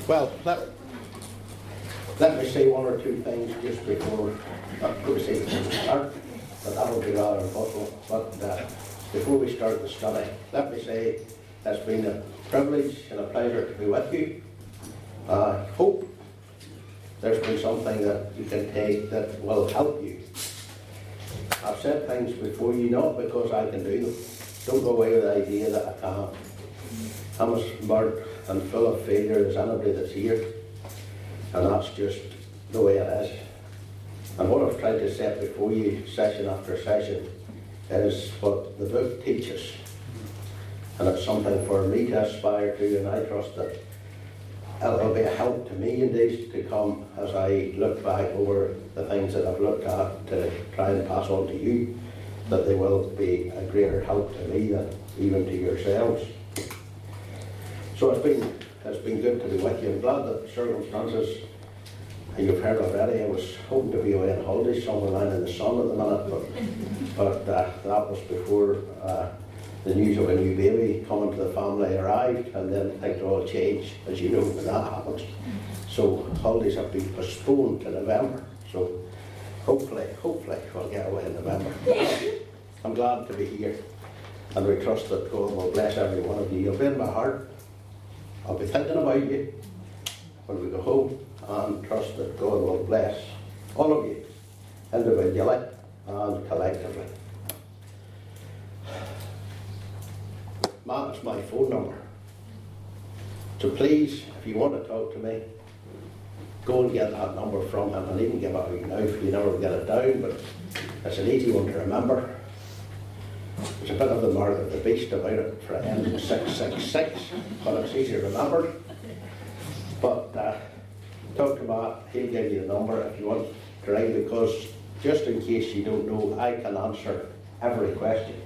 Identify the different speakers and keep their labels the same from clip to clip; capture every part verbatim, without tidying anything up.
Speaker 1: Well, let, let me say one or two things just before, not going to say before we start, but that will be rather impossible. But uh, before we start the study, let me say it's been a privilege and a pleasure to be with you. I hope there's been something that you can take that will help you. I've said things before you, not because I can do them. Don't go away with the idea that I can't. I'm as smart and full of failure as anybody that's here, and that's just the way it is. And what I've tried to set before you, session after session, is what the book teaches. And it's something for me to aspire to, and I trust that it'll be a help to me in days to come as I look back over the things that I've looked at to try and pass on to you, that they will be a greater help to me than even to yourselves. So it's been, it's been good to be with you. I'm glad that circumstances, you've heard already, I was hoping to be away on holidays somewhere lying in the sun at the minute, but, but uh, that was before uh, the news of a new baby coming to the family arrived, and then things all changed, as you know, when that happens. So holidays have been postponed to November, so hopefully, hopefully we'll get away in November. I'm glad to be here, and we trust that God will bless every one of you. You'll be in my heart. I'll be thinking about you when we go home, and trust that God will bless all of you, individually and collectively. Matt is my phone number. So please, if you want to talk to me, go and get that number from him, and even give it out now if you never get it down, but it's an easy one to remember. There's a bit of the mark of the beast about it for end six six six, but it's easy to remember. But uh, talk to Matt, he'll give you the number if you want to ring, because just in case you don't know, I can answer every question.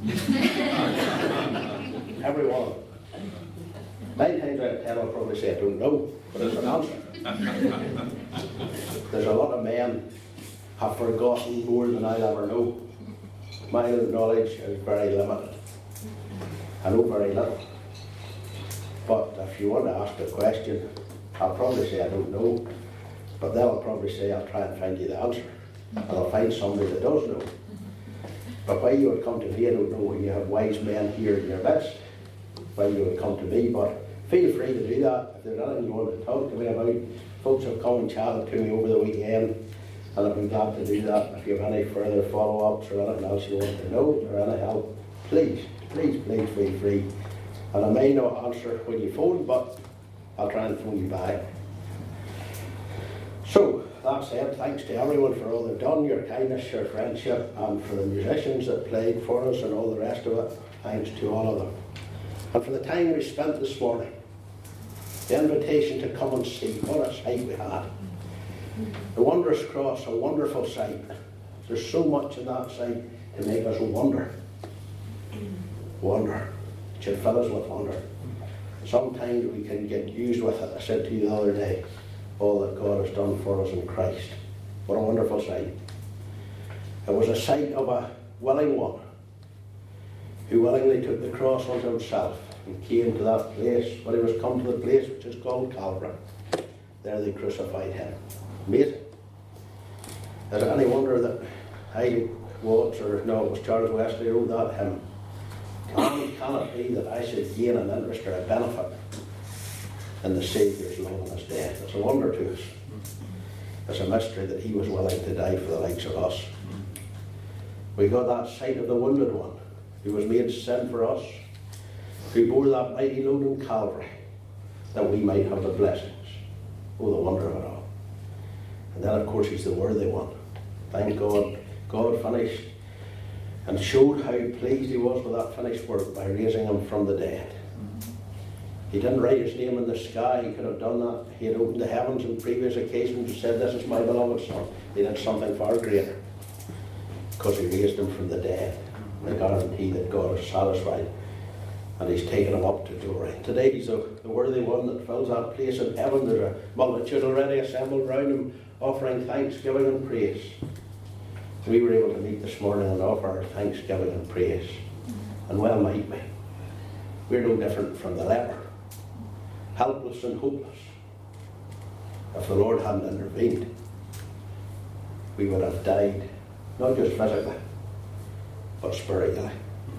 Speaker 1: Every one of them. Nine times out of ten I'll probably say I don't know, but it's an answer. There's a lot of men have forgotten more than I'll ever know. My knowledge is very limited. I know very little. But if you want to ask a question, I'll probably say I don't know, but then I'll probably say I'll try and find you the answer. And I'll find somebody that does know. But why you would come to me, I don't know. You have wise men here in your midst. Why you would come to me, but feel free to do that. If there's anything you want to talk to me about, folks have come and chatted to me over the weekend, and I've been glad to do that. If you have any further follow-ups or anything else you want to know, or any help, please, please, please feel free. And I may not answer when you phone, but I'll try and phone you back. So, that said, thanks to everyone for all they've done, your kindness, your friendship, and for the musicians that played for us and all the rest of it. Thanks to all of them. And for the time we spent this morning, the invitation to come and see what a sight we had. The wondrous cross, a wonderful sight. There's so much in that sight to make us wonder. Wonder. It should fill us with wonder. Sometimes we can get used with it. I said to you the other day, all that God has done for us in Christ. What a wonderful sight. It was a sight of a willing one who willingly took the cross onto himself and came to that place, when he was come to the place which is called Calvary. There they crucified him. Amazing. Is it any wonder that I Watts, or no, it was Charles Wesley, wrote that hymn? Can, can it be that I should gain an interest or a benefit in the Saviour's love and his death? It's a wonder to us. It's a mystery that he was willing to die for the likes of us. We got that sight of the wounded one who was made sin for us, who bore that mighty load in Calvary, that we might have the blessings. Oh, the wonder of it all. And then, of course, he's the worthy one. Thank God, God finished and showed how pleased he was with that finished work by raising him from the dead. He didn't write his name in the sky. He could have done that. He had opened the heavens on previous occasions and said, "This is my beloved son." He did something far greater, because he raised him from the dead. The guarantee that God is satisfied, and he's taken him up to glory. Today he's the, the worthy one that fills that place in heaven. There's a multitude already assembled round him, offering thanksgiving and praise. We were able to meet this morning and offer our thanksgiving and praise. And well might we. We're no different from the leper. Helpless and hopeless. if the Lord hadn't intervened, we would have died, not just physically, but spiritually.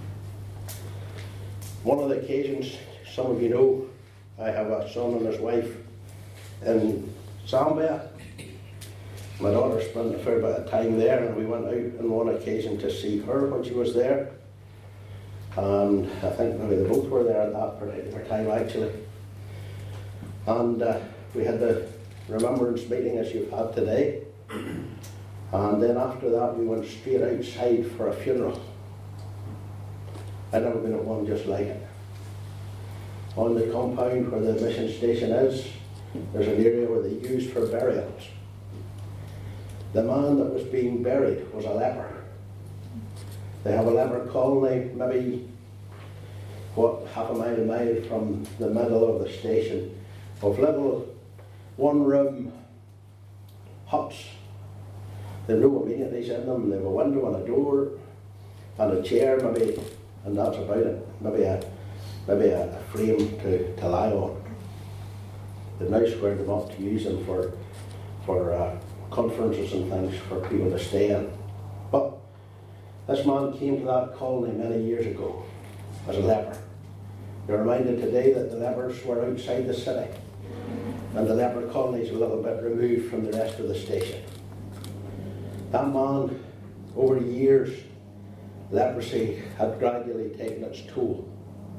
Speaker 1: One of the occasions, some of you know, I have a son and his wife in Zambia. My daughter spent a fair bit of time there, and we went out on one occasion to see her when she was there. And I think maybe they both were there at that particular time, actually. And uh, we had the remembrance meeting as you've had today. And then after that, we went straight outside for a funeral. I'd never been at one just like it. On the compound where the mission station is, there's an area where they used for burials. The man that was being buried was a leper. They have a leper colony, maybe, what, half a mile, a mile from the middle of the station, of little one-room huts. They have no amenities in them. They have a window and a door and a chair, maybe, and that's about it. Maybe a maybe a, a frame to, to lie on. They've now squared them up to use them for for uh, conferences and things for people to stay in. But this man came to that colony many years ago as a leper. You're reminded today that the lepers were outside the city, and the leper colony is a little bit removed from the rest of the station. That man, over years, leprosy had gradually taken its toll.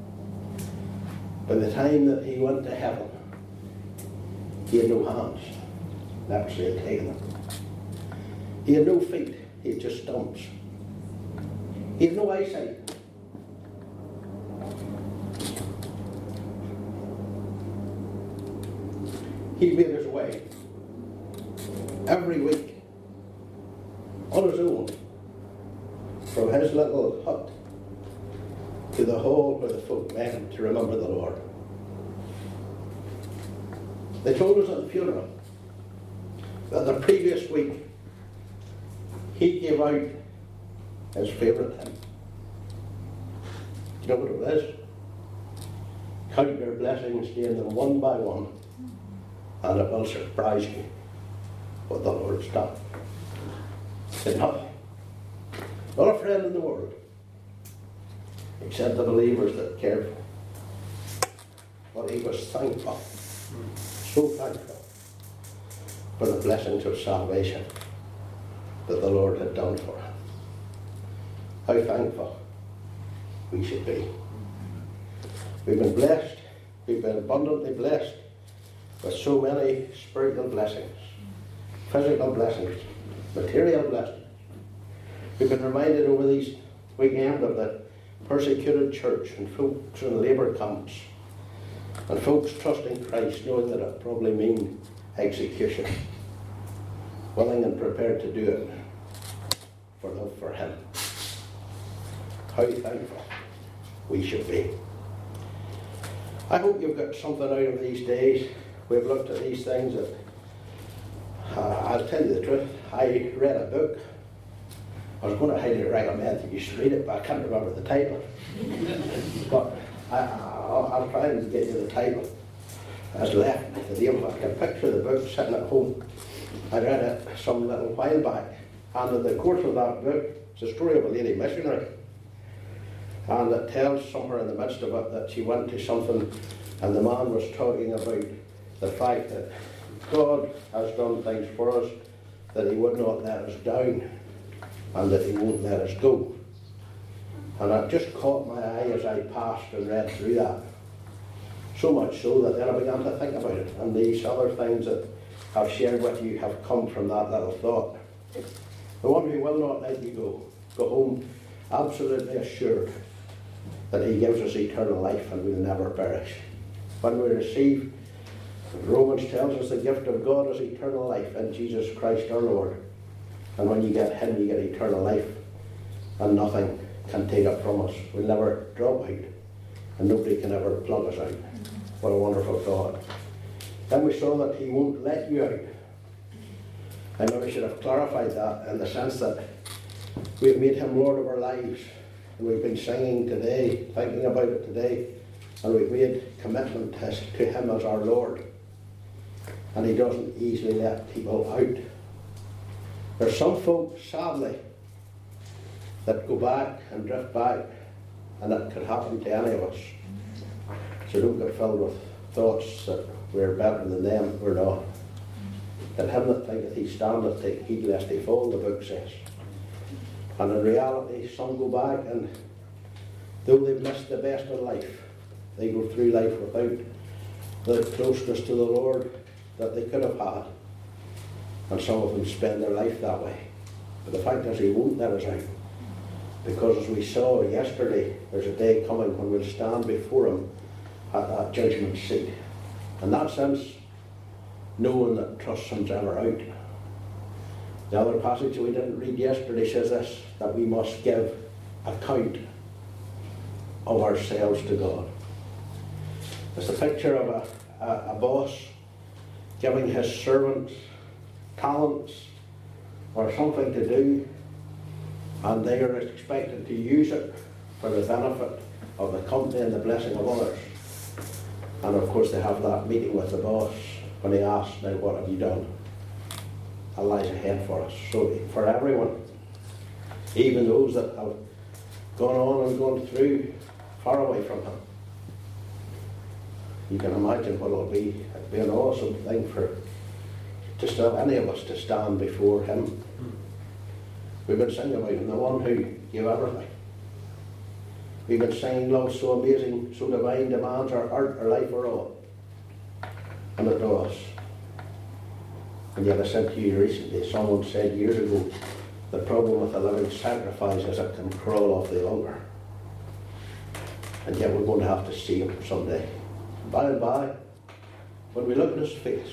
Speaker 1: By the time that he went to heaven, he had no hands. Leprosy had taken them. He had no feet. He had just stumps. He had no eyesight. He made his way every week on his own from his little hut to the hall where the folk met to remember the Lord. They told us at the funeral that the previous week he gave out his favourite hymn. Do you know what it was? Count your blessings, name them one by one, and it will surprise you what the Lord's done. Enough. Not a friend in the world, except the believers that cared for. But he was thankful, so thankful for the blessings of salvation that the Lord had done for him. How thankful we should be. We've been blessed, we've been abundantly blessed with so many spiritual blessings, physical blessings, material blessings. We've been reminded over these weekend of the persecuted church and folks in labour camps and folks trusting Christ, knowing that it probably means execution, willing and prepared to do it for love for him. How thankful we should be. I hope you've got something out of these days. We've looked at these things that, uh, I'll tell you the truth, I read a book. I was going to highly recommend that you should read it, but I can't remember the title. But I, I'll, I'll try and get you the title. As left the name. I can picture the book sitting at home. I read it some little while back, and in the course of that book, it's a story of a lady missionary. And it tells somewhere in the midst of it that she went to something, and the man was talking about the fact that God has done things for us, that he would not let us down, and that he won't let us go. And it just caught my eye as I passed and read through that. So much so that then I began to think about it, and these other things that I've shared with you have come from that little thought. The one who will not let you go, go home absolutely assured that he gives us eternal life and we'll never perish. When we receive, Romans tells us the gift of God is eternal life in Jesus Christ our Lord. And when you get him, you get eternal life, and nothing can take it from us. We'll never drop out, and nobody can ever plug us out. What a wonderful thought. Then we saw that he won't let you out. I maybe should have clarified that in the sense that we've made him Lord of our lives, and we've been singing today, thinking about it today, and we've made commitment to him as our Lord. and he doesn't easily let people out. There's some folk, sadly, that go back and drift back, and that could happen to any of us. So don't get filled with thoughts that we're better than them. We're not. That him that thinketh he standeth, take heed lest he fall, the book says. And in reality, some go back, and though they've missed the best of life, they go through life without the closeness to the Lord that they could have had. And some of them spend their life that way. But the fact is, he won't let us out. Because as we saw yesterday, there's a day coming when we'll stand before him at that judgment seat. In that sense, no one that trusts him's ever out. The other passage we didn't read yesterday says this, that we must give account of ourselves to God. It's a picture of a, a, a boss giving his servants talents or something to do, and they are expected to use it for the benefit of the company and the blessing of others. And of course they have that meeting with the boss when he asks, now what have you done? That lies ahead for us. So for everyone, even those that have gone on and gone through far away from him, you can imagine what it'll be. It'll be an awesome thing for just to have any of us to stand before him. We've been singing about him, the one who gave everything. We've been singing love so amazing, so divine, demands our heart, our life, our all. And it does. And yet I said to you recently, someone said years ago, the problem with a living sacrifice is it can crawl off the altar. And yet we're going to have to see him someday. By and by, when we look at his face,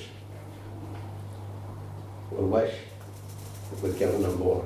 Speaker 1: we'll wish that we'd given him more.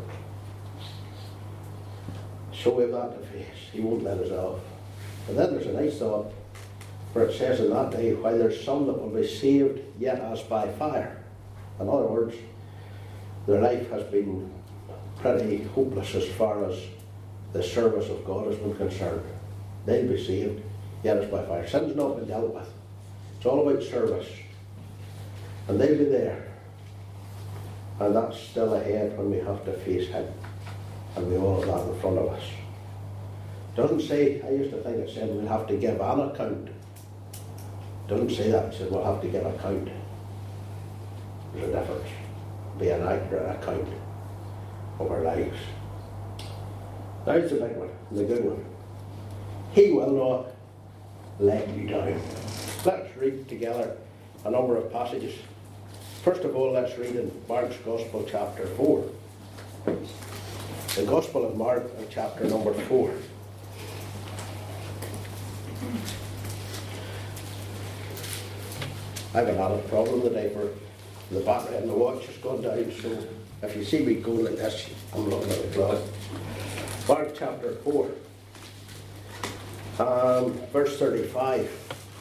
Speaker 1: So we have that to face. He won't let us off. But then there's a nice thought, where it says in that day, while there's some that will be saved, yet as by fire. In other words, their life has been pretty hopeless as far as the service of God has been concerned. They'll be saved, yet as by fire. Sin's not been dealt with. It's all about service. And they'll be there. And that's still ahead when we have to face him. And we all have that in front of us. It doesn't say, I used to think it said we'll have to give an account. It doesn't say that. It says we'll have to give account. There's a difference. Be an accurate account of our lives. That's the big one, the good one. He will not let you down. Let's read together a number of passages. First of all, let's read in Mark's Gospel, chapter four. The Gospel of Mark, chapter number four. I've an added problem today for the battery and the watch has gone down, so if you see me going like this, I'm looking at the clock. Mark chapter four, um, verse thirty-five.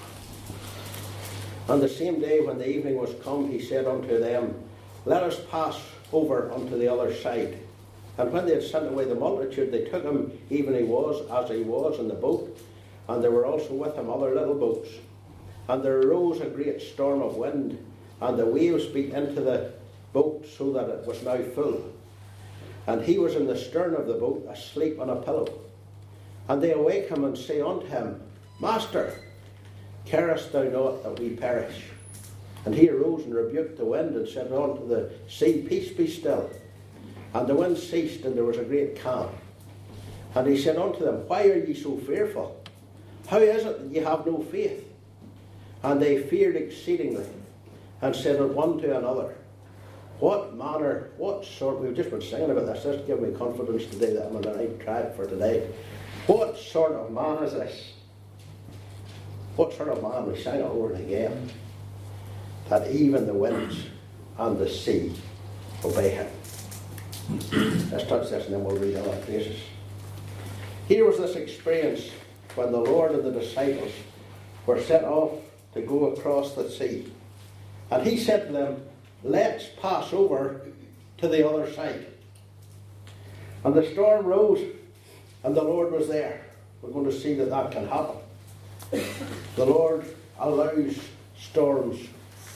Speaker 1: On the same day when the evening was come, he said unto them, let us pass over unto the other side. And when they had sent away the multitude, they took him even he was, as he was, in the boat, and there were also with him other little boats. And there arose a great storm of wind, and the waves beat into the boat, so that it was now full. And he was in the stern of the boat, asleep on a pillow. And they awake him and say unto him, Master, carest thou not that we perish? And he arose and rebuked the wind, and said unto the sea, Peace, be still. And the wind ceased, and there was a great calm. And he said unto them, Why are ye so fearful? How is it that ye have no faith? And they feared exceedingly, and said one to another, What manner, what sort, we've just been singing about this, this gives me confidence today that I'm on the right track for today. What sort of man is this? What sort of man, we sang it over and again, that even the winds and the sea obey him. Let's touch this and then we'll read other places. Here was this experience when the Lord and the disciples were set off to go across the sea. And he said to them, let's pass over to the other side. And the storm rose and the Lord was there. We're going to see that that can happen. The Lord allows storms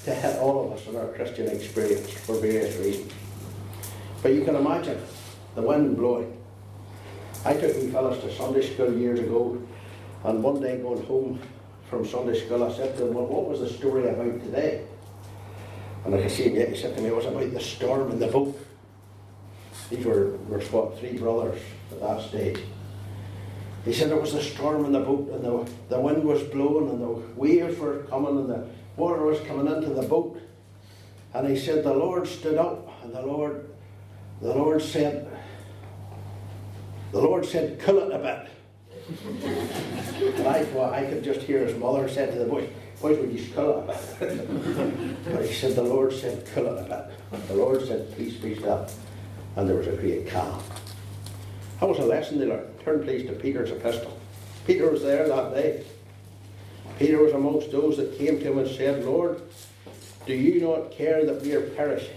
Speaker 1: to hit all of us in our Christian experience for various reasons. But you can imagine the wind blowing. I took wee fellas to Sunday school years ago, and one day going home from Sunday school, I said to them, well, what was the story about today? And I could see him yet, he said to me, it was about the storm in the boat. These were, were what, three brothers at that stage. He said it was the storm in the boat, and the, the wind was blowing, and the waves were coming, and the water was coming into the boat. And he said the Lord stood up, and the Lord, the Lord said, the Lord said, "Kill it a bit." And I thought I could just hear his mother said to the boys, "Boys, would you kill it a bit?" But he said the Lord said, "Kill it a bit." And the Lord said, "Peace, be still." And there was a great calm. That was a lesson they learned. Turn please to Peter's epistle. Peter was there that day. Peter was amongst those that came to him and said, "Lord, do you not care that we are perishing?"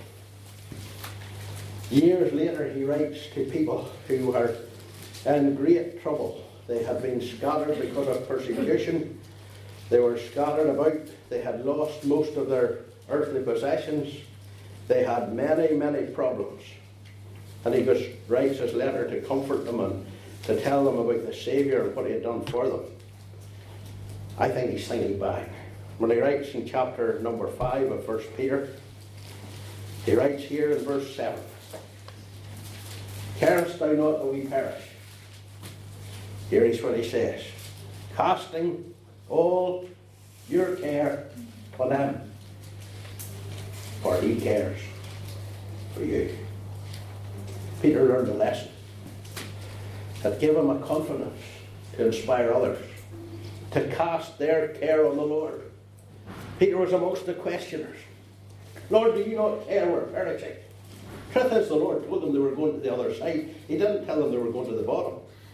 Speaker 1: Years later he writes to people who are in great trouble. They had been scattered because of persecution. They were scattered about. They had lost most of their earthly possessions. They had many, many problems. And he just writes his letter to comfort them and to tell them about the Saviour and what he had done for them. I think he's thinking back. When he writes in chapter number five of First Peter, he writes here in verse seven, "Carest thou not that we perish?" Here is what he says, "Casting all your care on him, for he cares for you." Peter learned a lesson that gave him a confidence to inspire others to cast their care on the Lord. Peter was amongst the questioners. "Lord, do you not care we're perishing?" Truth is, the Lord told them they were going to the other side. He didn't tell them they were going to the bottom.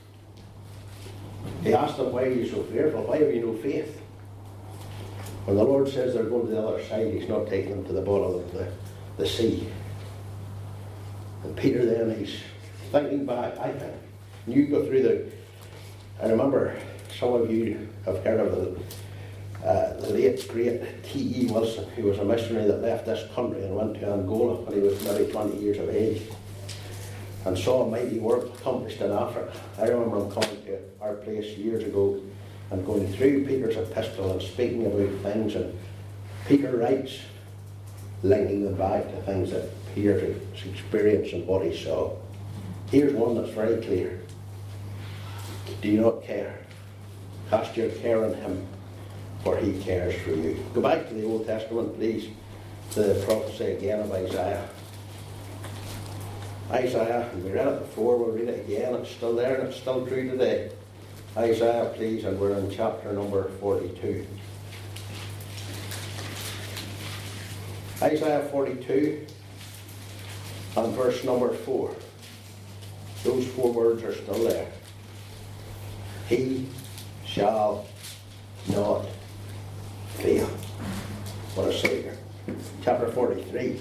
Speaker 1: He asked them, "Why are you so fearful? Why have you no faith?" When the Lord says they're going to the other side, he's not taking them to the bottom of the, the sea. And Peter then, he's thinking back, I think. And you go through the... I remember some of you have heard of the, uh, the late, great T E Wilson, who was a missionary that left this country and went to Angola when he was maybe twenty years of age, and saw a mighty work accomplished in Africa. I remember him coming to our place years ago and going through Peter's epistle and speaking about things, and Peter writes, linking them back to things that Peter's experienced and what he saw. Here's one that's very clear. Do you not care? Cast your care on him, for he cares for you. Go back to the Old Testament, please, to the prophecy again of Isaiah. Isaiah, and we read it before, we'll read it again, it's still there and it's still true today. Isaiah, please, and we're in chapter number forty-two. Isaiah forty-two and verse number four. Those four words are still there. He shall not fail. What a Saviour. Chapter forty-three.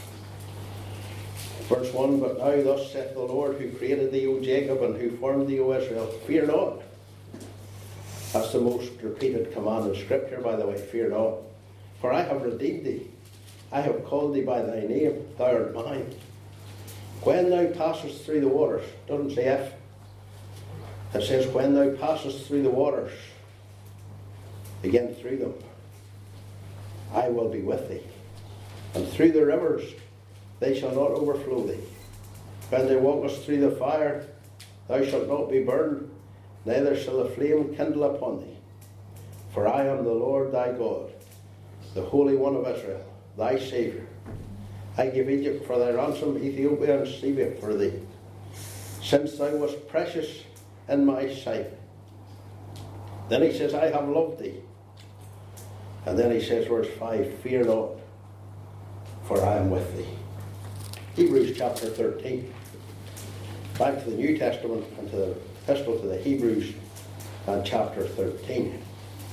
Speaker 1: Verse one, "But now thus saith the Lord, who created thee, O Jacob, and who formed thee, O Israel, fear not." That's the most repeated command in Scripture, by the way, fear not. "For I have redeemed thee. I have called thee by thy name, thou art mine. When thou passest through the waters," doesn't say if, it says when thou passest through the waters, begin through them, I will be with thee. And through the rivers, they shall not overflow thee. When thou walkest through the fire, thou shalt not be burned, neither shall the flame kindle upon thee. For I am the Lord thy God, the Holy One of Israel, thy Saviour. I give Egypt for thy ransom, Ethiopia and Seba for thee, since thou wast precious in my sight. Then he says, I have loved thee. And then he says, verse five, fear not, for I am with thee. Hebrews chapter thirteen. Back to the New Testament and to the epistle to the Hebrews and chapter thirteen.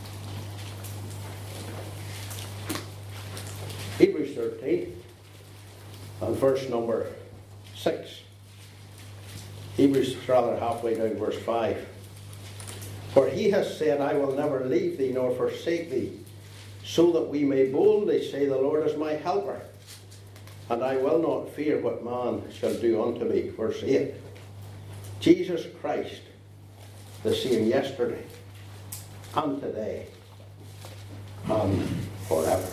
Speaker 1: Hebrews thirteen and verse number six. Hebrews rather halfway down verse five. For he has said, I will never leave thee nor forsake thee. so that we may boldly say, the Lord is my helper, and I will not fear what man shall do unto me. Verse eight. Jesus Christ, the same yesterday and today and forever.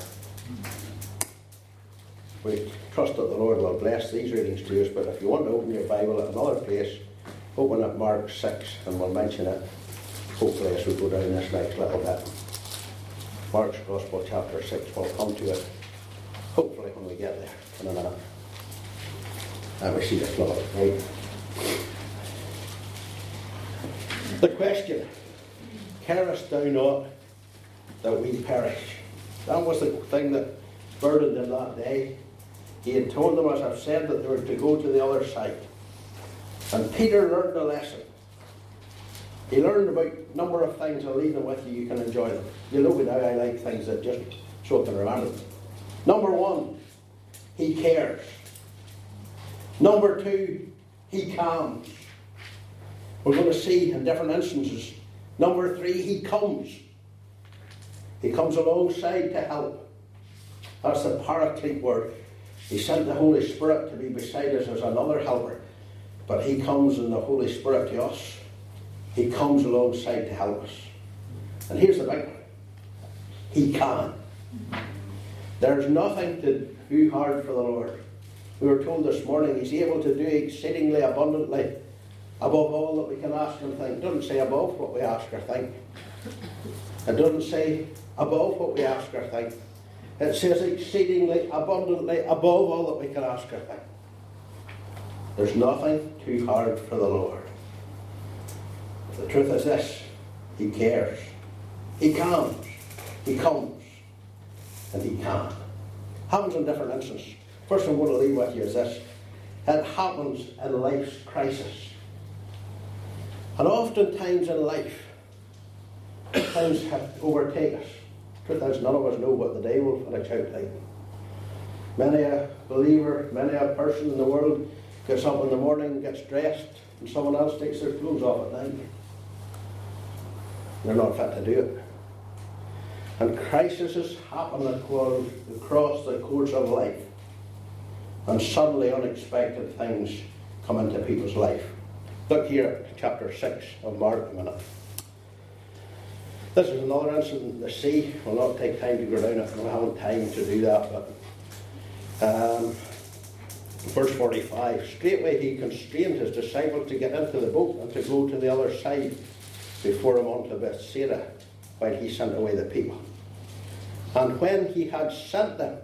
Speaker 1: We trust that the Lord will bless these readings to us, but if you want to open your Bible at another place, open at Mark six, and we'll mention it hopefully as we go down this next little bit. Mark's Gospel, chapter six, we'll come to it hopefully when we get there in a minute. And we see the flood, right? The question, carest thou not that we perish? That was the thing that burdened him that day. He had told them, as I've said, that they were to go to the other side. And Peter learned a lesson. He learned about a number of things. I'll leave them with you, you can enjoy them. You know now I like things that just so I can remember them. Number one, he cares. Number two, he calms. We're going to see in different instances. Number three, he comes. He comes alongside to help. That's the paraclete word. He sent the Holy Spirit to be beside us as another helper. But he comes in the Holy Spirit to us. He comes alongside to help us. And here's the big one. He can. There's nothing to do hard for the Lord. We were told this morning he's able to do exceedingly abundantly above all that we can ask and think. It doesn't say above what we ask or think. It doesn't say above what we ask or think. It says exceedingly abundantly above all that we can ask or think. There's nothing too hard for the Lord. The truth is this, he cares. He comes. He comes. And he can. Happens in different instances. First I'm going to leave with you is this. It happens in life's crisis. And oftentimes in life, things have overtaken us. The truth is, none of us know what the day will finish out like. Many a believer, many a person in the world gets up in the morning, gets dressed, and someone else takes their clothes off at night. They're not fit to do it. And crises happen across the course of life. And suddenly unexpected things come into people's life. Look here at chapter six of Mark a minute. This is another incident in the sea. We'll not take time to go down it. We haven't time to do that. But um, verse forty-five. Straightway he constrained his disciples to get into the boat and to go to the other side before him unto Bethsaida, while he sent away the people. And when he had sent them,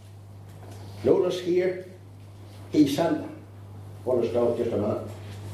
Speaker 1: notice here, he sent them. I want to stop just a minute.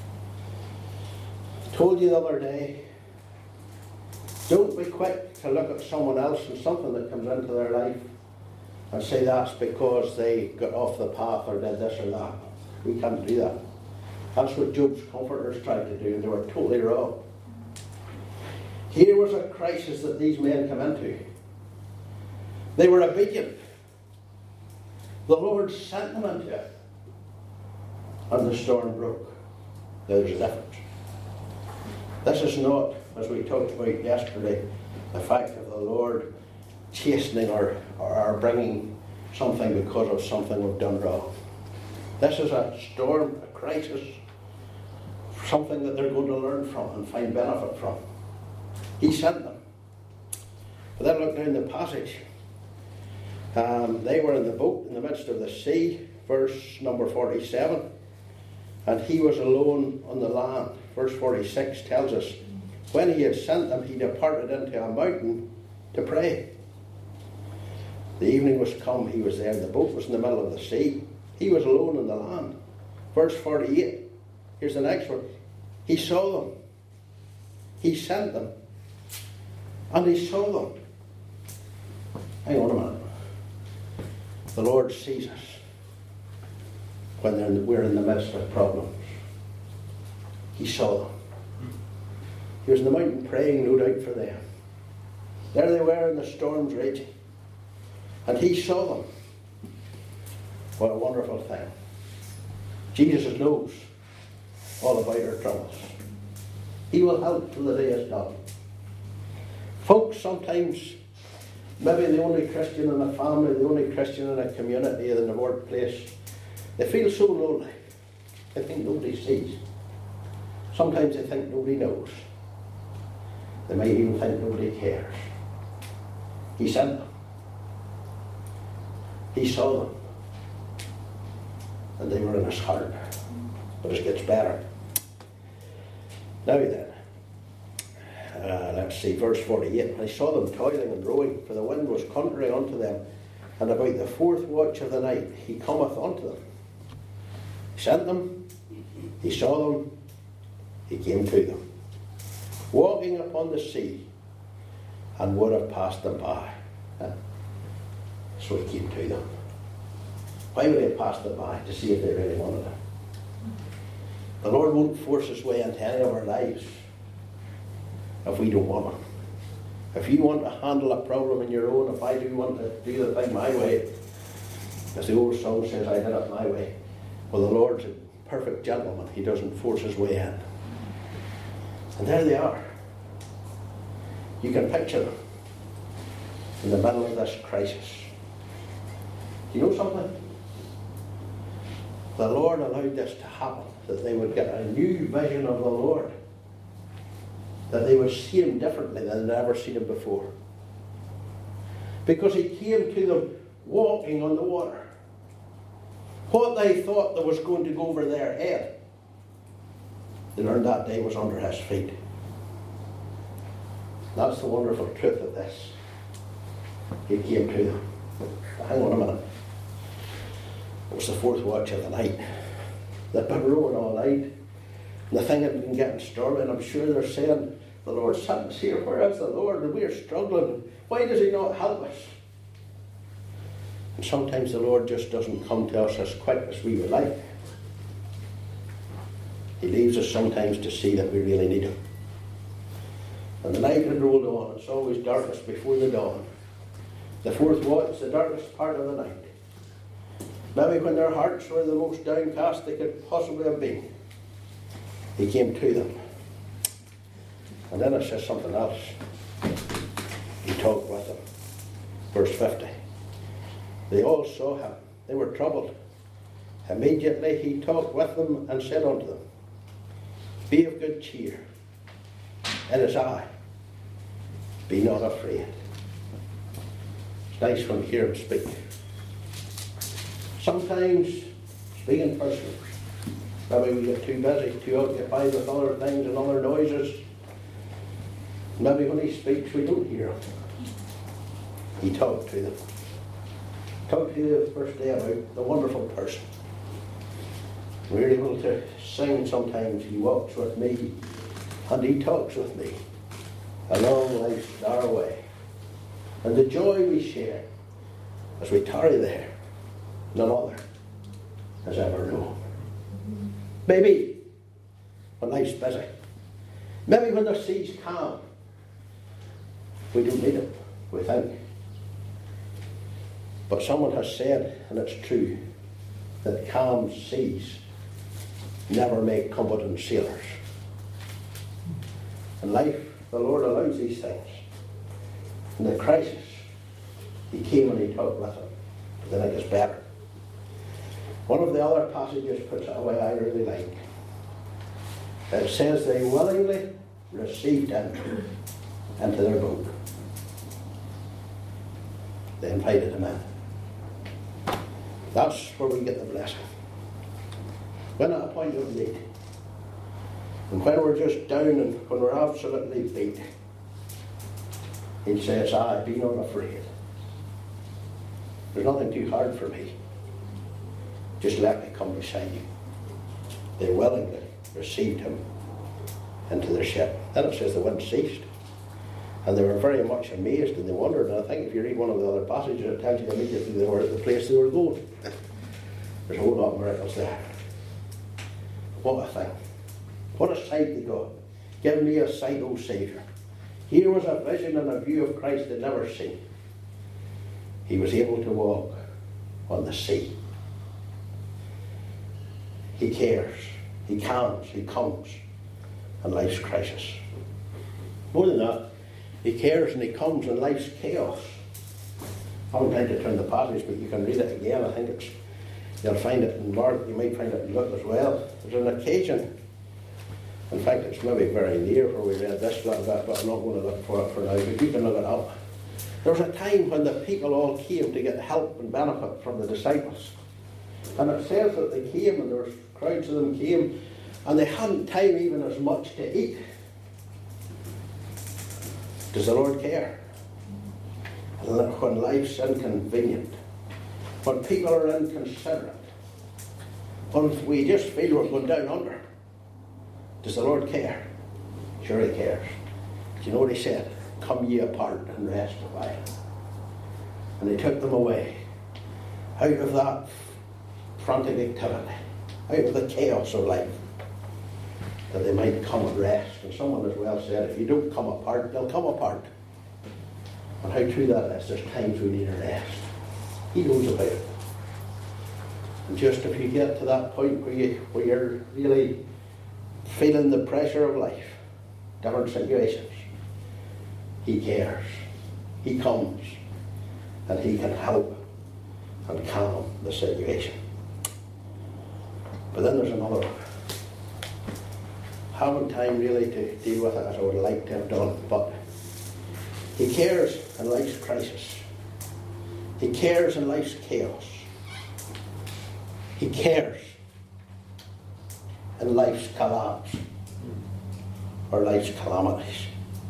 Speaker 1: I told you the other day, don't be quick to look at someone else and something that comes into their life and say that's because they got off the path or did this or that. We can't do that. That's what Job's comforters tried to do, and they were totally wrong. Here was a crisis that these men came into. They were obedient. The Lord sent them into it. And the storm broke. There's a difference. This is not, as we talked about yesterday, the fact of the Lord chastening or, or bringing something because of something we've done wrong. This is a storm, a crisis, something that they're going to learn from and find benefit from. He sent them. But then look down the passage. Um, they were in the boat in the midst of the sea, verse number forty-seven. And he was alone on the land. Verse forty-six tells us, when he had sent them, he departed into a mountain to pray. The evening was come, he was there. The boat was in the middle of the sea. He was alone on the land. Verse forty-eight, here's the next one. He saw them. He sent them. And he saw them. Hang on a minute. The Lord sees us when in the, we're in the midst of problems. He saw them. He was in the mountain praying, no doubt, for them. There they were in the storms raging. And he saw them. What a wonderful thing. Jesus knows all about our troubles. He will help till the day is done. Folks, sometimes maybe the only Christian in a family, the only Christian in a community, in the workplace. They feel so lonely. They think nobody sees. Sometimes they think nobody knows. They might even think nobody cares. He sent them. He saw them. And they were in his heart. But it gets better. Now then, uh, let's see, verse forty-eight. I saw them toiling and rowing, for the wind was contrary unto them. And about the fourth watch of the night he cometh unto them. He sent them, he saw them, he came to them, walking upon the sea, and would have passed them by. So he came to them. Why would he have passed them by? To see if they really wanted him. The Lord won't force his way into any of our lives if we don't want him. If you want to handle a problem in your own, if I do want to do the thing my way, as the old song says, I did it my way. Well, the Lord's a perfect gentleman. He doesn't force his way in. And there they are. You can picture them in the middle of this crisis. Do you know something? The Lord allowed this to happen, that they would get a new vision of the Lord, that they would see him differently than they'd ever seen him before. Because he came to them walking on the water. What they thought that was going to go over their head, they learned that day was under his feet. That's the wonderful truth of this. He came to them. Hang on a minute. It was the fourth watch of the night. They'd been rowing all night. And the thing had been getting stormy, and I'm sure they're saying, the Lord's sent us here. Where is the Lord? And we're struggling. Why does he not help us? And sometimes the Lord just doesn't come to us as quick as we would like. He leaves us sometimes to see that we really need him. And the night had rolled on. It's always darkest before the dawn. The fourth watch, the darkest part of the night. Maybe when their hearts were the most downcast they could possibly have been, he came to them. And then it says something else. He talked with them. Verse fifty. They all saw him. They were troubled. Immediately he talked with them and said unto them, Be of good cheer. It is I. Be not afraid. It's nice when you hear him speak. Sometimes, speaking personally, maybe we get too busy, too occupied with other things and other noises. Maybe when he speaks, we don't hear him. He talked to them. Talked to you the first day about the wonderful person. We're able to sing sometimes, He walks with me, and He talks with me along life's narrow way. And the joy we share as we tarry there, none other has ever known. Maybe when life's busy, maybe when the sea's calm, we don't need it, we think. But someone has said, and it's true, that calm seas never make competent sailors. In life, the Lord allows these things. In the crisis, He came and He talked with them. But then it gets better. One of the other passages puts it a way I really like. It says they willingly received Him into their boat. They invited Him in. That's where we get the blessing. When at a point of need, and when we're just down and when we're absolutely beat, He says, "I be not afraid. There's nothing too hard for me. Just let me come beside you." They willingly received Him into their ship. Then it says the wind ceased. And they were very much amazed and they wondered. And I think if you read one of the other passages, it tells you immediately they were at the place they were going. There's a whole lot of miracles there. What a thing. What a sight to God. Give me a sight, O Saviour. Here was a vision and a view of Christ they'd never seen. He was able to walk on the sea. He cares. He calms. He comes in life's crisis. More than that, He cares and He comes in life's chaos. I haven't time to turn the passage, but you can read it again. I think it's, you'll find it in Mark, you might find it in Luke as well. There's an occasion, in fact it's maybe very near where we read this little bit, but I'm not going to look for it for now, but you can look it up. There was a time when the people all came to get help and benefit from the disciples. And it says that they came, and there was crowds of them came, and they hadn't time even as much to eat. Does the Lord care? When life's inconvenient, when people are inconsiderate, when we just feel we're going down under, does the Lord care? Sure He cares. Do you know what He said? Come ye apart and rest a while. And He took them away out of that frantic activity, out of the chaos of life, that they might come and rest. And someone as well said, if you don't come apart, they'll come apart. And how true that is. There's times we need a rest. He knows about it. And just if you get to that point where, you, where you're really feeling the pressure of life, different situations, He cares. He comes and He can help and calm the situation. But then there's another one. Haven't time really to deal with it as I would like to have done, but He cares in life's crisis. He cares in life's chaos. He cares in life's collapse or life's calamities.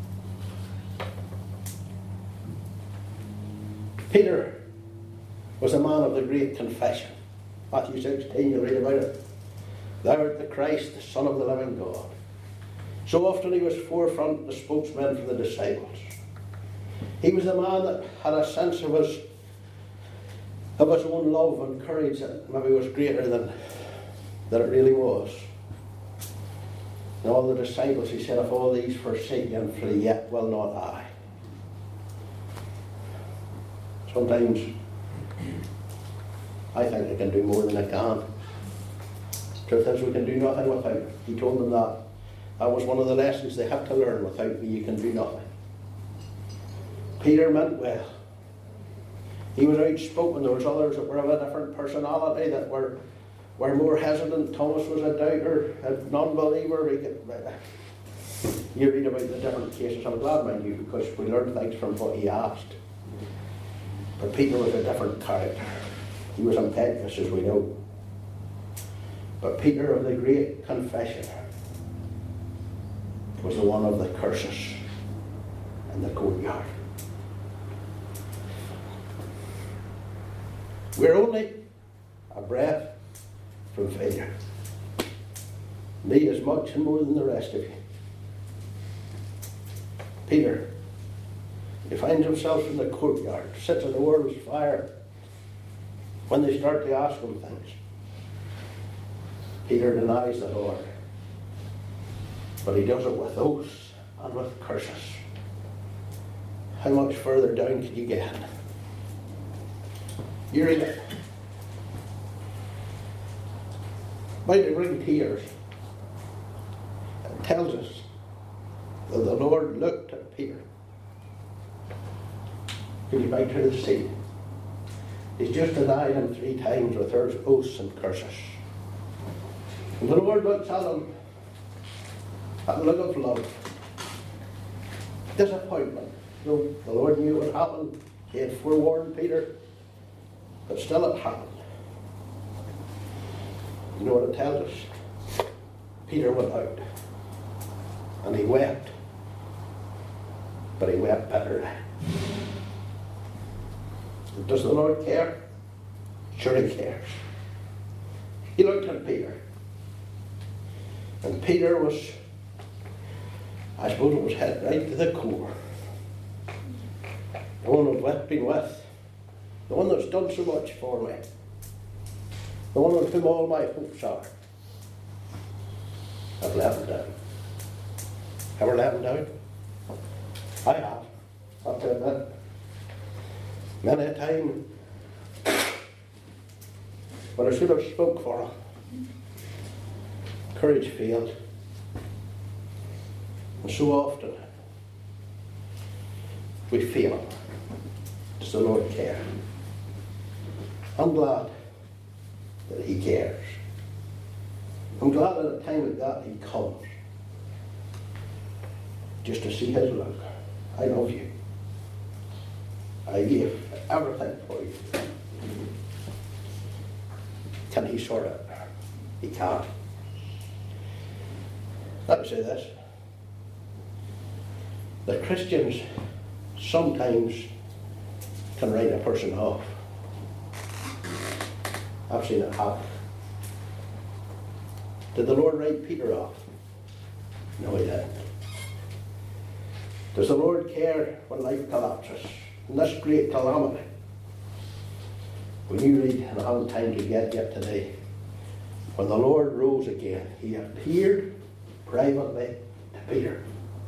Speaker 1: Peter was a man of the great confession. Matthew sixteen, you read about it. Thou art the Christ, the Son of the living God. So often he was forefront, the spokesman for the disciples. He was a man that had a sense of his, of his own love and courage that maybe was greater than, than it really was. And all the disciples, he said, if all these forsake and flee, yet will not I. Sometimes I think I can do more than I can. Truth is, we can do nothing without him. He told them that. That was one of the lessons they had to learn. Without me, you can do nothing. Peter meant well. He was outspoken. There was others that were of a different personality that were, were more hesitant. Thomas was a doubter, a non-believer. He could, you read about the different cases. I'm glad, mind you, because we learned things from what he asked. But Peter was a different character. He was impetuous, as we know. But Peter of the great confession was the one of the curses in the courtyard. We're only a breath from failure. Me as much and more than the rest of you. Peter, he finds himself in the courtyard, sits in the world's fire when they start to ask him things. Peter denies the Lord. But he does it with oaths and with curses. How much further down can you get? You read it. Might it bring tears? It tells us that the Lord looked at Peter. He's right to the sea. He's just denied him three times with oaths and curses. And the Lord looks at him. That look of love, disappointment. You know, the Lord knew what happened. He had forewarned Peter, but still it happened. You know what it tells us? Peter went out and he wept, but he wept bitterly. Does the Lord care? Sure He cares. He looked at Peter, and Peter was, I suppose it was hit right to the core. The one I've been with, the one that's done so much for me, the one on whom all my hopes are. I've let him down. Ever let him down? I have. I'll tell you that. Many a time when I should have spoke for him, courage failed. And so often we fail him. Does Does the Lord care? I'm glad that he cares. I'm glad at a time like that he comes just to see his look. I love you. I gave everything for you. Can he sort it? He can't. Let me say this. That Christians sometimes can write a person off. I've seen it happen. Did the Lord write Peter off? No, he didn't. Does the Lord care when life collapses? In this great calamity? When you read, and I haven't time to get yet today, when the Lord rose again, he appeared privately to Peter.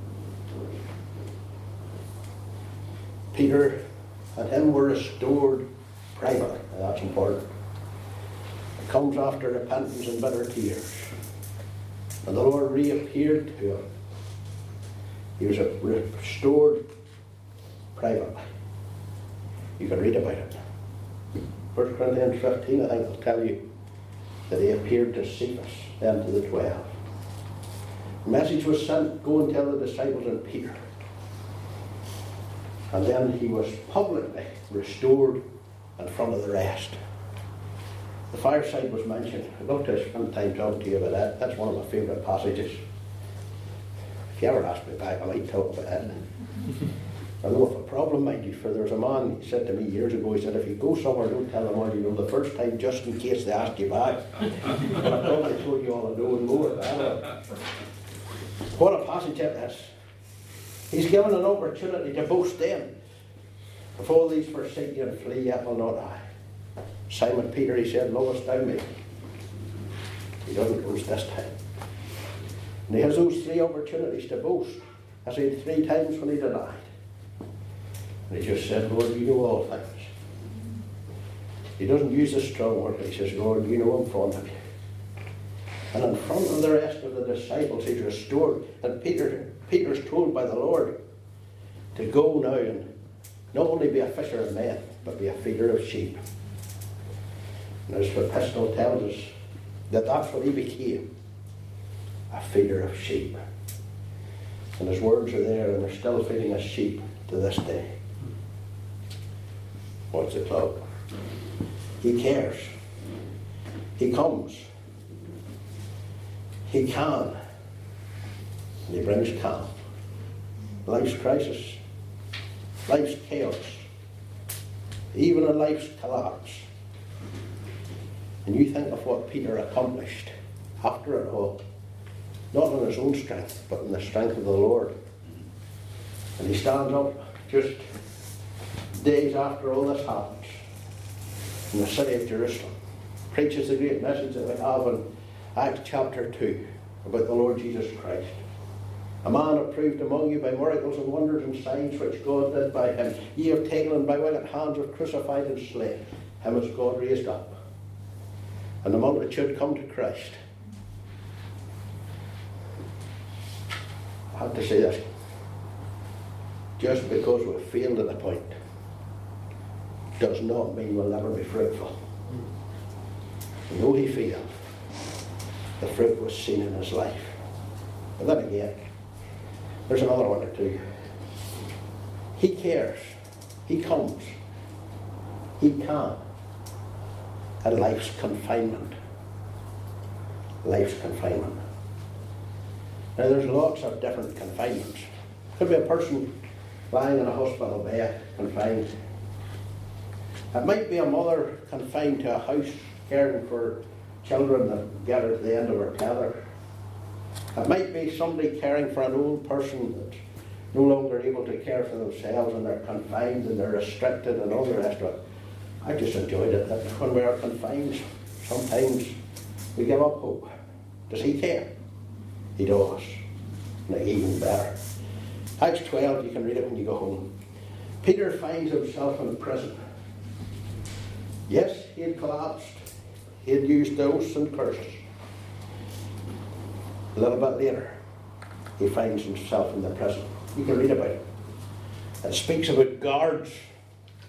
Speaker 1: Peter and him were restored privately. Now that's important. It comes after repentance and bitter tears. And the Lord reappeared to him. He was restored privately. You can read about it. First Corinthians fifteen, I think, will tell you that he appeared to Cephas, then to the twelve. The message was sent, go and tell the disciples and Peter. And then he was publicly restored in front of the rest. The fireside was mentioned. I'd love to spend time talking to you about that. That's one of my favourite passages. If you ever ask me back, I might talk about that. I know of a problem, mind you, for there was a man, he said to me years ago, he said, if you go somewhere, don't tell them all you know the first time, just in case they ask you back. But I probably told you all I know and more about that. What a passage it is. He's given an opportunity to boast then. If all these forsake you and flee, yet will not I. Simon Peter, he said, lowest thou me. He doesn't boast this time. And he has those three opportunities to boast. I said three times when he denied. And he just said, Lord, you know all things. He doesn't use a strong word, but he says, Lord, you know I'm fond of you. And in front of the rest of the disciples, he's restored. And Peter, Peter's told by the Lord to go now and not only be a fisher of men, but be a feeder of sheep. And as the epistle tells us, that that's what he became, a feeder of sheep. And his words are there, and they're still feeding us sheep to this day. What's the club? He cares. He comes. He can. And he brings calm. Life's crisis. Life's chaos. Even in life's collapse. And you think of what Peter accomplished after it all. Not in his own strength, but in the strength of the Lord. And he stands up just days after all this happens in the city of Jerusalem. Preaches the great message that we have in Acts chapter two about the Lord Jesus Christ. A man approved among you by miracles and wonders and signs which God did by him. Ye have taken and by wicked hands have crucified and slain. Him has God raised up. And the multitude come to Christ. I have to say this. Just because we've failed at a point does not mean we'll never be fruitful. And though he failed, the fruit was seen in his life. But then again, there's another one or two. He cares. He comes. He can. And life's confinement. Life's confinement. Now there's lots of different confinements. Could be a person lying in a hospital bed, confined. It might be a mother confined to a house, caring for children that get her to the end of her tether. It might be somebody caring for an old person that's no longer able to care for themselves, and they're confined and they're restricted and all the rest of it. I just enjoyed it that when we are confined, sometimes we give up hope. Does he care? He does. And even better. Acts twelve, you can read it when you go home. Peter finds himself in prison. Yes, he had collapsed. He had used oaths and curses. A little bit later, he finds himself in the prison. You can read about it. It speaks about guards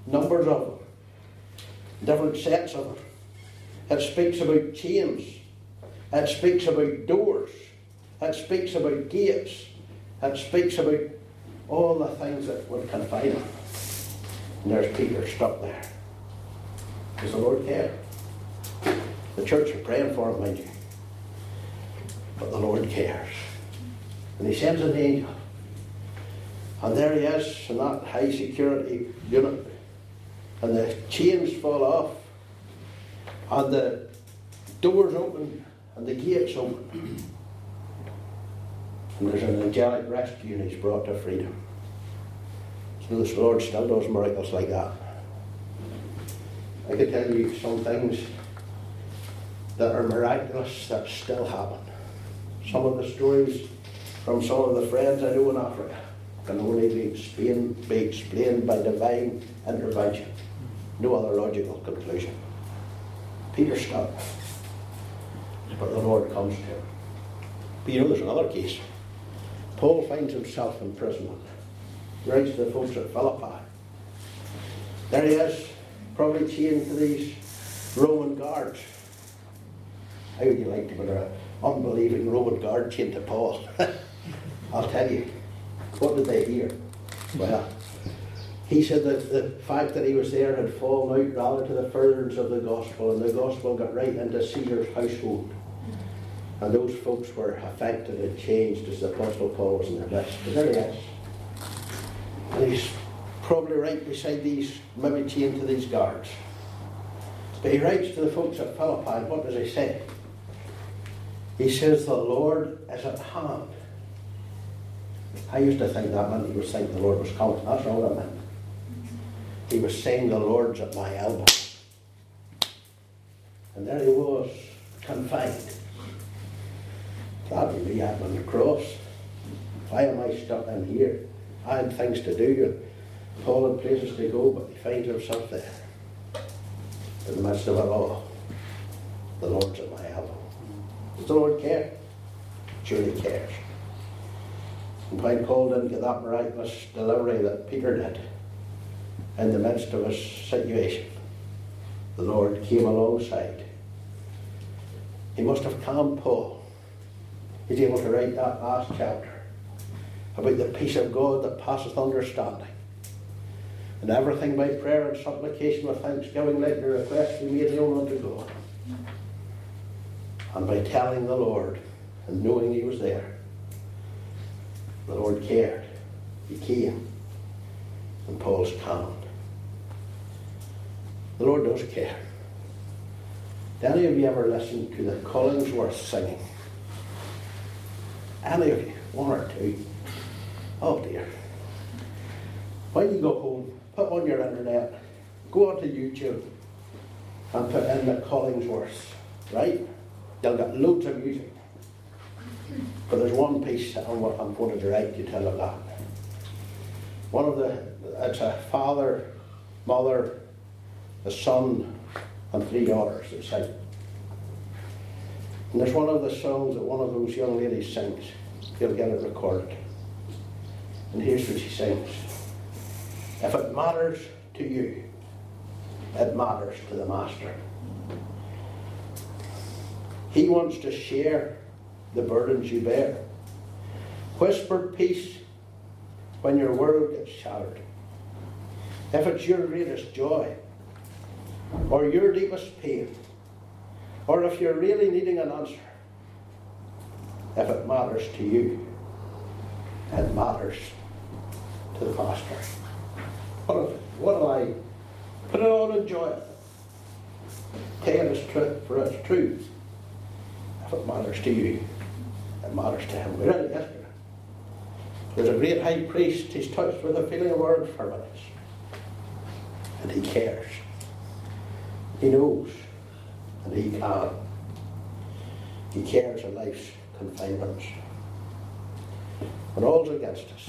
Speaker 1: numbers of them, different sets of it. It speaks about chains. It speaks about doors. It speaks about gates. It speaks about all the things that would confine him. And there's Peter stuck there. Does the Lord care? The church are praying for him, mind you. But the Lord cares. And he sends an angel. And there he is in that high security unit. And the chains fall off. And the doors open. And the gates open. And there's an angelic rescue and he's brought to freedom. So the Lord still does miracles like that. I could tell you some things that are miraculous that still happen. Some of the stories from some of the friends I know in Africa can only be explained, be explained by divine intervention. No other logical conclusion. Peter stuck, but the Lord comes to him. But you know there's another case. Paul finds himself in prison. Writes to the folks at Philippi. There he is, probably chained to these Roman guards. How would you like to put an unbelieving Roman guard chained to Paul? I'll tell you. What did they hear? Well, he said that the fact that he was there had fallen out rather to the furtherance of the gospel, and the gospel got right into Caesar's household. And those folks were affected and changed as the Apostle Paul was in their midst. But there he is. And he's probably right beside these, maybe chained to these guards. But he writes to the folks at Philippi, what does he say? He says, the Lord is at hand. I used to think that meant he was saying the Lord was coming. That's not what it meant. He was saying the Lord's at my elbow. And there he was, confined. That would be I'm on the cross. Why am I stuck in here? I had things to do and Paul had places to go, but he finds himself there. In the midst of it all, the Lord's at my elbow. Does the Lord care? Surely he cares. And when Paul didn't get that miraculous delivery that Peter did, in the midst of his situation, the Lord came alongside. He must have calmed Paul. He's able to write that last chapter about the peace of God that passeth understanding. And everything by prayer and supplication with thanksgiving let your requests be made known unto God. And by telling the Lord and knowing he was there, the Lord cared. He came. And Paul's calmed. The Lord does care. Did any of you ever listen to the Collingsworth singing? Any of you? One or two? Oh dear. When you go home, put on your internet, go onto YouTube and put in the Collingsworths, right? You'll get loads of music. But there's one piece on what I'm going to direct you to look at. One of the, it's a father, mother, a son, and three daughters that sing. And there's one of the songs that one of those young ladies sings. You'll get it recorded. And here's what she sings. If it matters to you, it matters to the Master. He wants to share the burdens you bear. Whisper peace when your world gets shattered. If it's your greatest joy, or your deepest pain, or if you're really needing an answer, if it matters to you, it matters to the Master. What if, what do I put it on and enjoy it? Take it as truth, for it's true. If it matters to you, it matters to him. We read it yesterday. There's a great high priest, he's touched with a feeling of our infirmities. And he cares. He knows. And he can. He cares of life's confinements. When all's against us,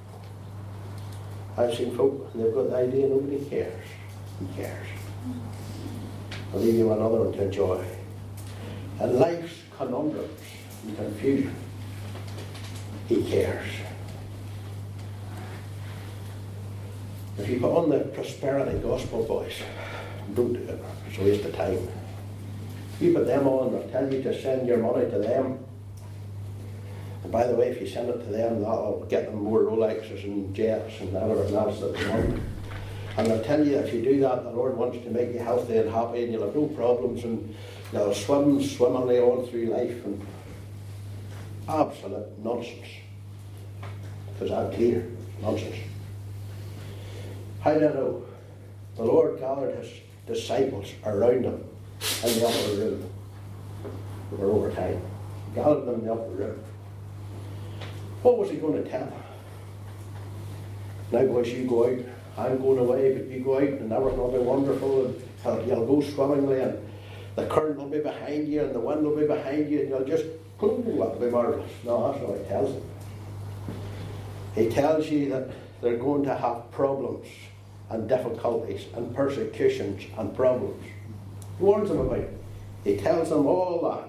Speaker 1: I've seen folk, and they've got the idea nobody cares. He cares. I'll leave you another one to enjoy. And life's conundrums and confusion, he cares. If you put on the prosperity gospel boys, don't do it. It's a waste of time. You put them on, they'll tell you to send your money to them. And by the way, if you send it to them, that'll get them more Rolexes and jets and everything else that they want. And they'll tell you if you do that, the Lord wants to make you healthy and happy and you'll have no problems and you'll swim swimmingly all through life. And absolute nonsense. Because I'm clear, nonsense. How do I know? The Lord gathered his disciples around him in the upper room. They were over time. He gathered them in the upper room. What was he going to tell them? Now, boys, you go out. I'm going away, but you go out and everything will be wonderful and you'll go swimmingly and the current will be behind you and the wind will be behind you and you'll just, oh, that'll be marvellous. No, that's not what he tells them. He tells you that they're going to have problems and difficulties and persecutions and problems. He warns them about it. He tells them all that.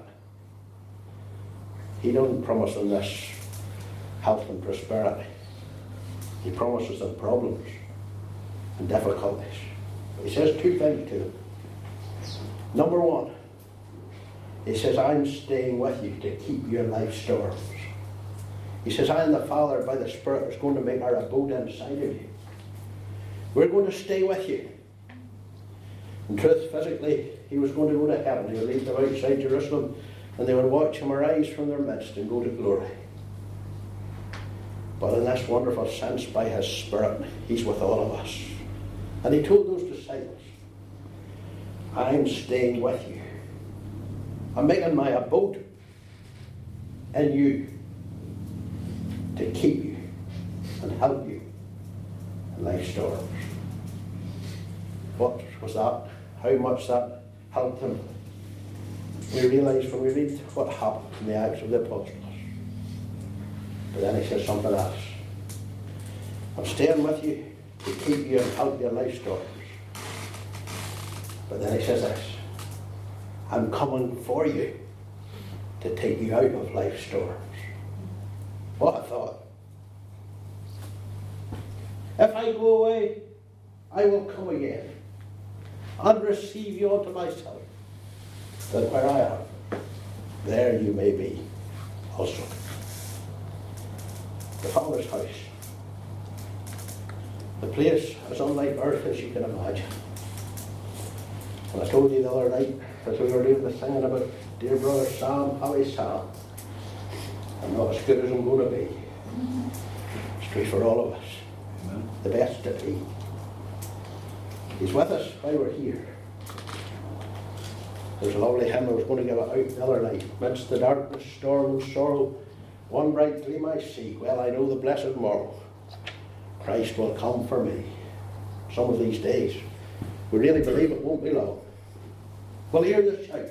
Speaker 1: He doesn't promise them this health and prosperity. He promises them problems and difficulties. He says two things to them. Number one, he says, I'm staying with you to keep your life storms. He says, I and the Father by the Spirit is going to make our abode inside of you. We're going to stay with you. In truth, physically, he was going to go to heaven. He would lead them outside Jerusalem and they would watch him arise from their midst and go to glory. But in this wonderful sense, by his Spirit, he's with all of us. And he told those disciples, I'm staying with you. I'm making my abode in you to keep you and help you in life's storms. What was that? How much that helped him? We realise when we read what happened in the Acts of the Apostles. But then he says something else. I'm staying with you to keep you and help your life storms. But then he says this. I'm coming for you to take you out of life storms. What a thought. If I go away, I will come again and receive you unto myself, that where I am, there you may be also. The Father's house. The place is unlike earth as you can imagine. And I told you the other night, as we were doing the singing about dear brother Sam, how he's Sam. I'm not as good as I'm going to be. It's true for all of us. Amen. The best to be. He's with us while we're here. There's a lovely hymn I was going to give it out the other night. Amidst the darkness, storm and sorrow, one bright gleam I see. Well, I know the blessed morrow. Christ will come for me. Some of these days. We really believe it won't be long. We'll hear the shout.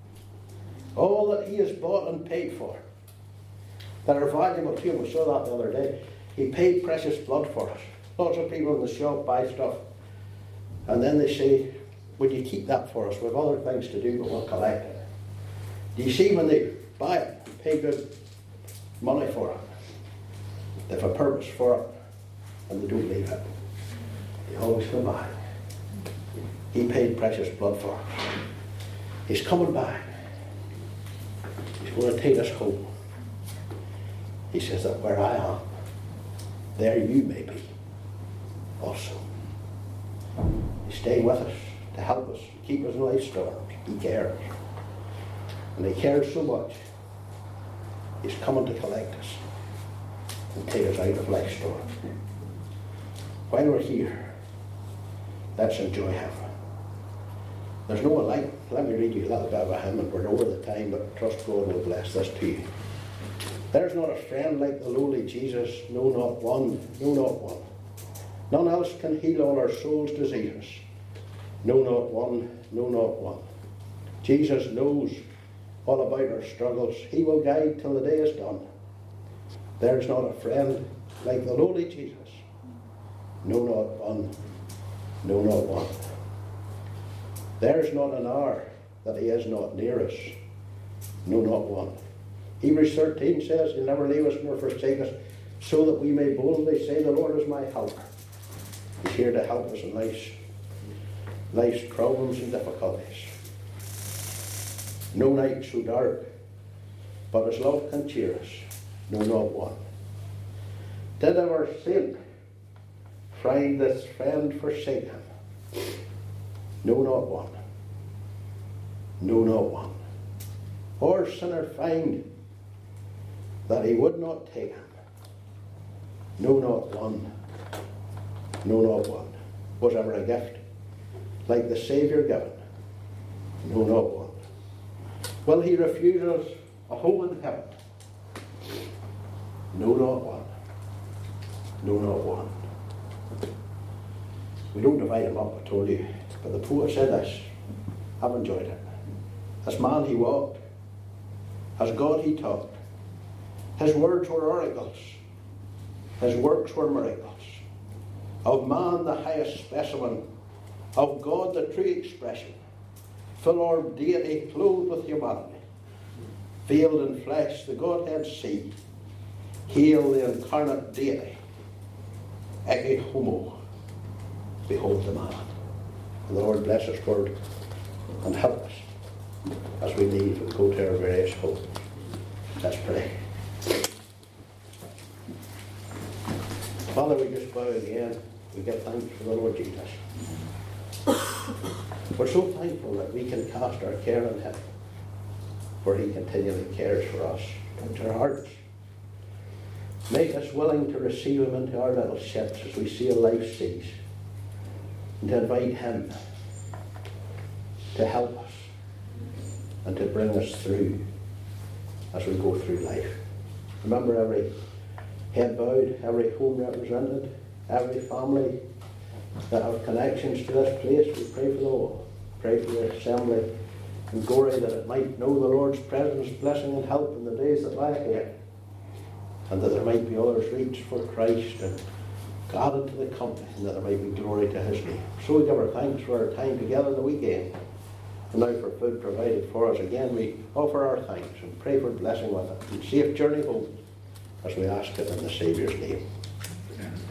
Speaker 1: All that he has bought and paid for, that are valuable to him. We saw that the other day. He paid precious blood for us. Lots of people in the shop buy stuff and then they say, would you keep that for us? We have other things to do, but we'll collect it. Do you see when they buy it, they pay good money for it. They have a purpose for it and they don't leave it. They always come back. He paid precious blood for us. He's coming back. He's going to take us home. He says that where I am, there you may be also. He's staying with us to help us, keep us in life storms. He cares. And he cares so much, he's coming to collect us and take us out of life storms. While we're here, let's enjoy him. There's no one like, let me read you a little bit of a hymn, and we're over the time, but trust God will bless this to you. There's not a friend like the lowly Jesus, no, not one, no, not one. None else can heal all our soul's diseases. No, not one, no, not one. Jesus knows all about our struggles. He will guide till the day is done. There's not a friend like the lowly Jesus. No, not one, no, not one. There's not an hour that he is not near us. No, not one. Hebrews thirteen says, he'll never leave us nor forsake us, so that we may boldly say, the Lord is my helper. He's here to help us in life's, life's problems and difficulties. No night so dark, but his love can cheer us, no, not one. Did our saint find this friend forsake him? No, not one. No, not one. Or sinner find that he would not take him? No, not one. No, not one. Was ever a gift like the Saviour given? No, not one. Will he refuse us a home in heaven? No, not one. No, not one. We don't divide him up, I told you, but the poet said this. I've enjoyed it. As man he walked, as God he talked. His words were oracles, his works were miracles. Of man the highest specimen, of God the true expression, full-orbed deity clothed with humanity, veiled in flesh the Godhead see. Hail the incarnate deity, ecce homo, behold the man. And the Lord bless his word and help us as we leave and go to our various homes. Let's pray. Father, we just bow again. We give thanks for the Lord Jesus. We're so thankful that we can cast our care on him, for he continually cares for us and our hearts. Make us willing to receive him into our little ships as we sail life's seas, and to invite him to help us and to bring us through as we go through life. Remember every head bowed, every home represented, every family that have connections to this place. We pray for them all. Pray for the assembly and glory, that it might know the Lord's presence, blessing and help in the days that lie ahead, and that there might be others reached for Christ and gathered to the company, and that there might be glory to his name. So we give our thanks for our time together the weekend, and now for food provided for us. Again, we offer our thanks and pray for blessing with it, and safe journey home, as we ask it in the Saviour's name. Amen.